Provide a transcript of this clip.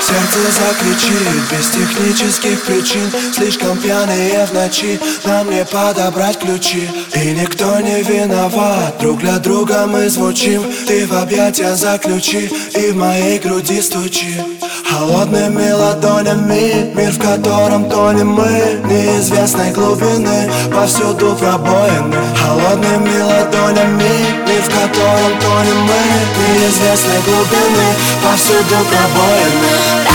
сердце закричит без технических причин. Слишком пьяные в ночи, нам не подобрать ключи. И никто не виноват, друг для друга мы звучим. Ты в объятия заключи и в моей груди стучи. Холодными ладонями, мир, в котором тонем мы, неизвестной глубины, повсюду пробоины. Холодными ладонями, мир, в котором тонем мы, неизвестной глубины, повсюду пробоины.